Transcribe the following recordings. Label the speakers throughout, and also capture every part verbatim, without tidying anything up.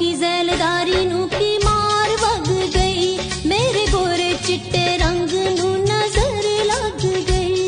Speaker 1: Poke ज़ैलदारी नू की मार वग गई, मेरे गोरे चिट्टे रंग नू नजर लग गई।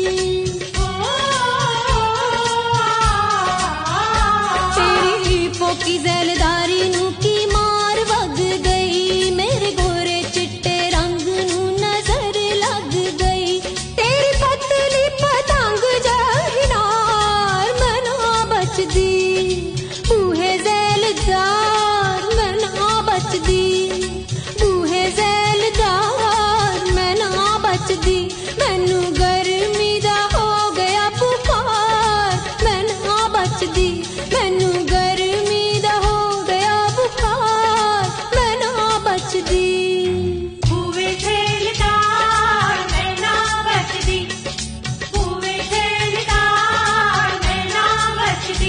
Speaker 1: तेरी पोकी ज़ैलदारी नू की मार वग गई, मेरे गोरे चिट्टे रंग नू नजर लग गई। तेरी पतली पतंग जहिनार मैं ना बचदी, बूहे ज़ैलदार मैं ना बचदी, बूहे ज़ैलदार मैं ना बचदी। मैनू गर्मी दा हो गया बुखार, मैं ना बचदी, मैनू गर्मी दा हो गया बुखार, मैं ना बचदी।
Speaker 2: बूहे ज़ैलदार मैं ना बचदी, बूहे ज़ैलदार मैं ना बचदी।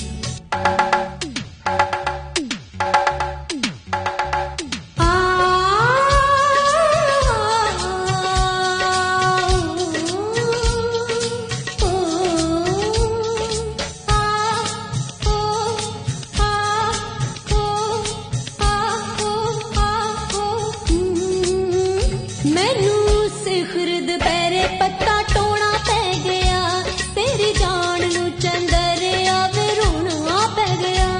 Speaker 1: आ मैनू सिखर दुपहरे पत्ता टोना पै गया, तेरी जान नू चंदर आवे रोना पै गया।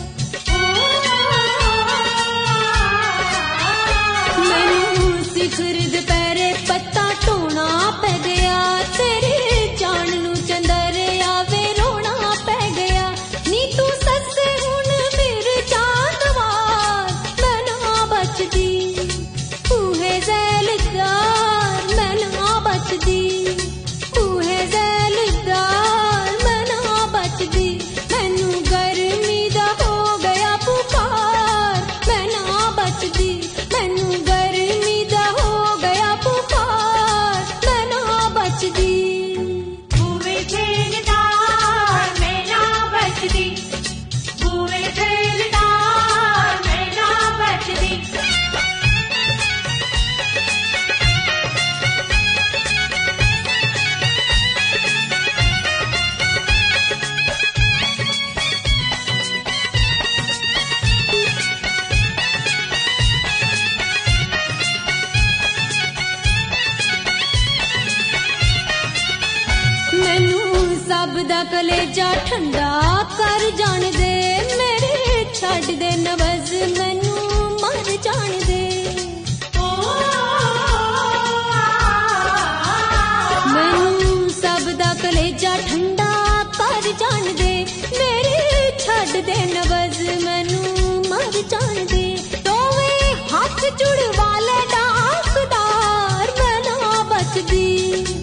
Speaker 1: मैनू सिखर दुपहरे पत्ता टोना पै गया, तेरी जान नू चंदर आवे रोना पै गया। नी तू सस्से हुण मेरे चांदवार मैं ना बचदी, बूहे ज़ैलदार मैं ना बचदी, बूहे ज़ैलदार मैं ना बचदी। मैनू गर्मी दा हो गया बुखार, मैं ना बचदी, मैनू गर्मी दा हो गया बुखार, मैं ना बचदी।
Speaker 2: बूहे ज़ैलदार मैं ना बचदी, बूहे ज़ैलदार मैं ना बचदी।
Speaker 1: मैनू सब दा कलेजा ठंडा कर जान दे, मेरे छड्ड दे नवज़ मैनू मर जान दे। मैनू सब दा कलेजा ठंडा कर जान दे, मेरे छड्ड दे नवज़ मैनू मर जान दे। दोवें हाथ जुड़वा ले डाकदार मैं ना बचदी,